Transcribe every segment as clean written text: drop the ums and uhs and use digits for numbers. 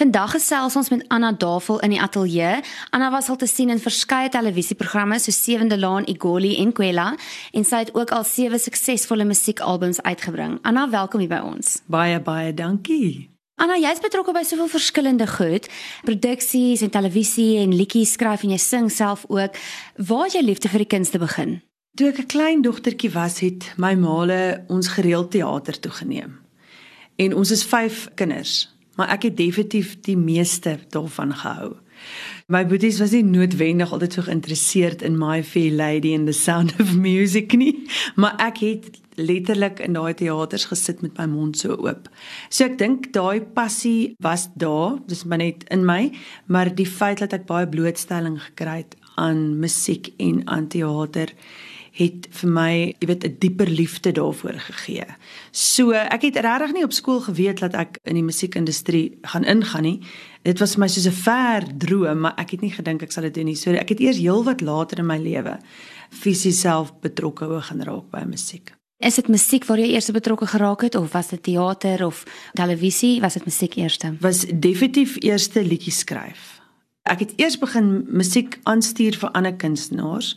Vandag gesels ons met Anna Davel in die ateljee. Anna was al te sien in verskeie televisieprogramme soos Sewende Laan, Igoli en Kwela, en sy het ook al 7 suksesvolle musiekalbums uitgebring. Anna, welkom hier by ons. Baie, baie dankie. Anna, jy is betrokke by soveel verskillende goed, produksies en televisie en liedjies skryf en jy sing self ook. Waar het jou liefde vir die kunste begin? Toe ek 'n klein dogtertjie was, het my maale ons gereeld teater toegeneem. En ons is 5 kinders, maar ek het definitief die meeste daarvan gehou. My boeties was nie noodwendig altyd so geïnteresseerd in My Fair Lady and the Sound of Music nie, maar ek het letterlik in daai teaters gesit met my mond so oop. So ek dink daai passie was daar, dis maar net in my, maar die feit dat ek baie blootstelling gekry het aan musiek en aan teater het vir my, 'n dieper liefde daarvoor gegee. So ek het regtig nie op skool geweet dat ek in die musiekindustrie gaan ingaan nie. Dit was vir my soos 'n ver droom, maar ek het nie gedink ek sal dit doen nie. So ek het eers heelwat later in my lewe fisies self betrokke begin raak by musiek. Is dit musiek waar jy eers betrokke geraak het, of was dit teater of televisie? Was dit musiek eerste? Was definitief eerste liedjies skryf. Ek het eers begin musiek aanstuur vir ander kunstenaars,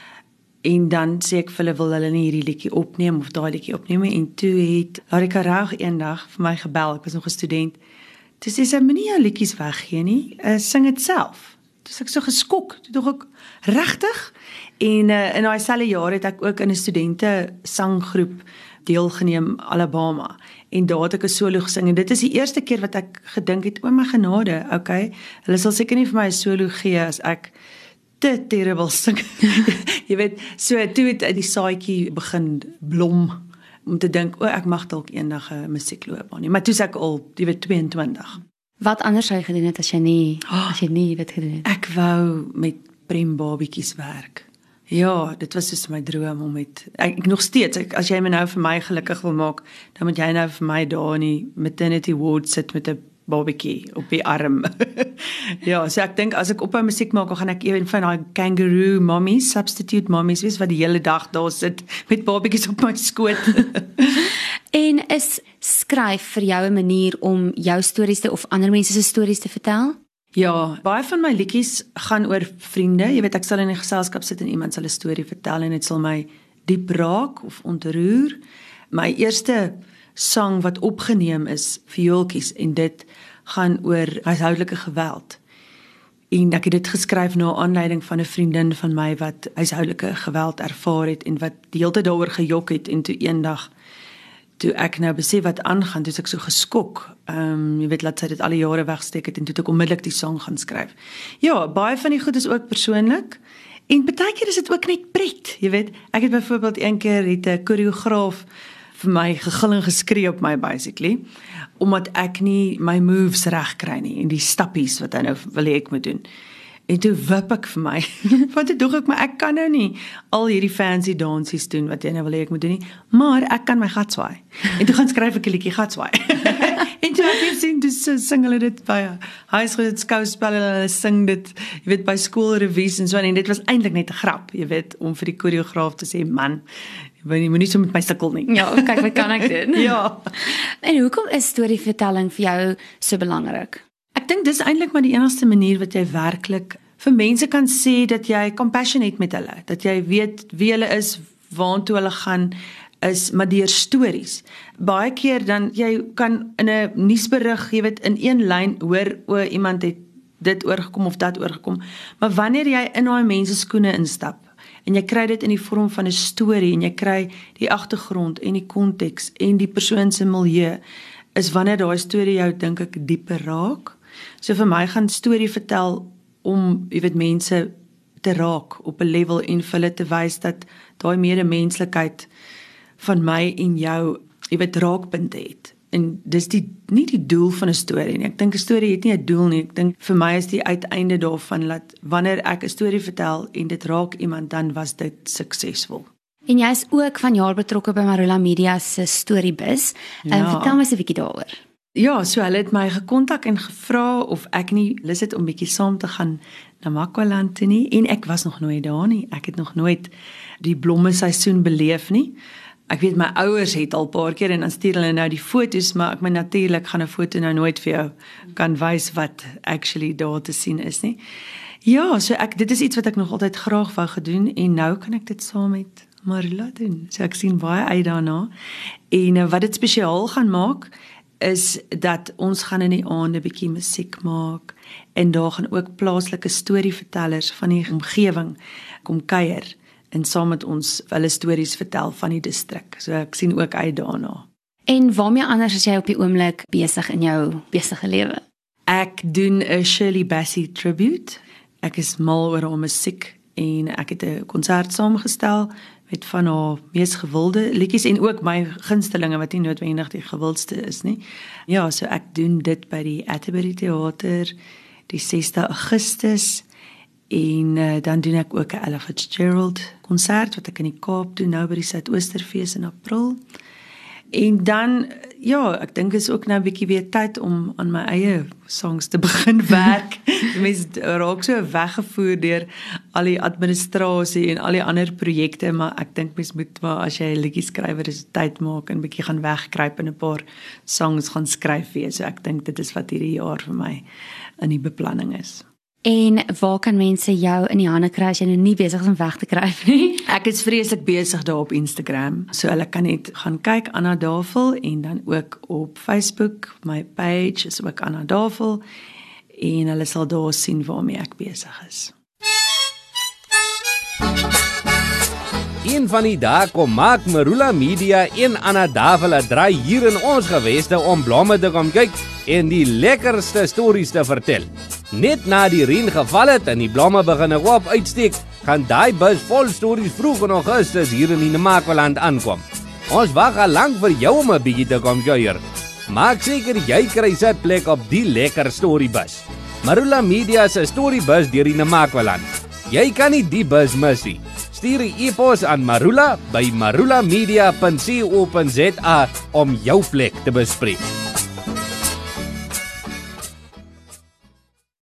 en dan sê ek vir hulle, wil hulle nie hierdie liedjie opneem of daai liedjie opneem, en toe het Larika Raug eendag vir my gebel, ek was nog 'n student, toe sê sy, moenie jou liedjies weggee nie, sing dit self. Toe ek so geskok, toe dog ek, regtig? En in daai selfde jaar het ek ook in 'n studente sanggroep deelgeneem, Alabama, en daar het ek 'n solo gesing, en dit is die eerste keer wat ek gedink het, o my genade, okay, hulle sal seker nie vir my 'n solo gee as ek te terrible sing. Jy weet, so toe het die saadjie begin blom, om te dink, ek mag dalk eendag 'n musiekloopbaan nie, maar toe is ek al, 22. Wat anders sou jy gedoen het as jy nie dit gedoen het? Ek wou met prembabietjies werk. Ja, dit was soos my droom om ek nog steeds, as jy my nou vir my gelukkig wil maak, dan moet jy nou vir my daar in die maternity ward sit met 'n babietjie op die arm. Ja, so ek dink as ek ophou musiek maak, dan gaan ek een van daai kangaroo mommies, substitute mommies, wees wat die hele dag daar sit met babietjies op my skoot. En is skryf vir jou 'n manier om jou stories of ander mense se stories te vertel? Ja, baie van my liedjies gaan oor vriende. Jy weet, ek sal in 'n geselskap sit en iemand sal 'n storie vertel en dit sal my diep raak of ontroer. My eerste sang wat opgeneem is, Viooltjies, en dit gaan oor huishoudelike geweld. En ek het dit geskryf na aanleiding van 'n vriendin van my wat huishoudelike geweld ervaar het en wat die hele tyd daaroor gejok het, en toe eendag, toe ek nou besef wat aangaan, toe ek so geskok. Jy weet, laat sy dit al die jare wegsteek het, en toe ek onmiddellik die sang gaan skryf. Ja, baie van die goed is ook persoonlik, en baie keer is dit ook net pret, jy weet. Ek het byvoorbeeld een keer het 'n koreograaf vir my gegil en geskree op my basically, omdat ek nie my moves reg kry nie, en die stappies wat hy nou wil hê ek moet doen. En toe wip ek vir my, want toe dog ek, maar ek kan nou nie al hierdie fancy dansies doen wat jy nou wil hê ek moet doen nie, maar ek kan my gat swaai. En toe gaan skryf ek 'n liedjie gat swaai. En toe ek sien, dus sing hulle dit by huisskouspel, hulle sing dit, jy weet, by skoolrevies en so, en dit was eintlik net 'n grap, jy weet, om vir die koreograaf te sê, man, jy moet nie so met my sukkel nie. Ja, kyk, wat kan ek doen? Ja. En hoekom is storievertelling vir jou so belangrik? Ek dink dis eintlik maar die enigste manier wat jy werklik vir mense kan sê dat jy compassion het met hulle, dat jy weet wie hulle is, waartoe hulle gaan, is maar deur stories. Baie keer dan, jy kan in 'n nuusberig, jy weet, in een lyn hoor, iemand het dit oorgekom of dat oorgekom, maar wanneer jy in daai mense skoene instap, en jy kry dit in die vorm van 'n storie, en jy kry die agtergrond en die konteks en die persoon se milieu, is wanneer daai storie jou, dink ek, dieper raak. So vir my gaan storie vertel om, jy weet, mense te raak op 'n level en vir hulle te wys dat daai medemenslikheid van my en jou, jy weet, raakpunte het. En dis nie die doel van 'n storie nie. Ek dink 'n storie het nie 'n doel nie. Ek dink vir my is die uiteinde daarvan dat wanneer ek 'n storie vertel en dit raak iemand, dan was dit suksesvol. En jy is ook vanjaar betrokke by Marula Media se Storybus. Vertel my so 'n bietjie daaroor. Ja, so hulle het my gekontak en gevra of ek nie lus het om bietjie saam te gaan na Makwaland toe nie, en ek was nog nooit daar nie. Ek het nog nooit die blomme seisoen beleef nie. Ek weet my ouers het al 'n paar keer en dan stuur hulle nou die foto's, maar ek meen natuurlik gaan 'n foto nou nooit vir jou kan wys wat actually daar te sien is nie. Ja, so dit is iets wat ek nog altyd graag wou gedoen en nou kan ek dit saam met Marula doen. So ek sien baie uit daarna. En wat dit spesiaal gaan maak is dat ons gaan in die aande bietjie musiek maak en daar gaan ook plaaslike storievertellers van die omgewing kom kuier en saam met ons hulle stories vertel van die distrik. So ek sien ook uit daarna. En waarmee anders is jy op die oomblik besig in jou besige lewe? Ek doen 'n Shirley Bassey tribute. Ek is mal oor haar musiek en ek het 'n konsert saamgestel met van haar mees gewilde liedjies en ook my gunstelinge wat nie noodwendig die gewildste is nie. Ja, so ek doen dit by die Atterbury Theater die 6de Augustus en dan doen ek ook 'n Ella Fitzgerald konsert wat ek in die Kaap doen nou by die Suidoosterfees in April. En dan, ja, ek dink is ook nou 'n bietjie weer tyd om aan my eie songs te begin werk. Mense raak so weggevoer deur al die administrasie en al die ander projekte, maar ek dink mens moet maar as jy 'n liedjie skrywer is tyd maak en 'n bietjie gaan wegkruip en 'n paar songs gaan skryf weer. So ek dink dit is wat hierdie jaar vir my in die beplanning is. En waar kan mense jou in die hande kry as jy nou nie besig is om weg te kruip nie? Ek is vreeslik besig daar op Instagram. So hulle kan net gaan kyk Anna Davel en dan ook op Facebook, my page is ook Anna Davel en hulle sal daar sien waarmee ek besig is. Een van die dae kom maak Marula Media en Anna Davel 'n draai hier in ons geweste om blomme te kom kyk en die lekkerste stories te vertel. Net na die reën geval het en die blomme begin op uitsteek, gaan daai bus vol stories vroeg in Augustus hier in die Namakwaland aankom. Ons wag al lank vir jou om 'n bietjie te kom kuier. Maak seker jy kry 'n plek op die lekker storybus. Marula Media se storybus deur die Namakwaland. Jy kan nie die bus mis nie. Stuur 'n e-pos aan Marula by marulamedia.co.za om jou plek te bespreek.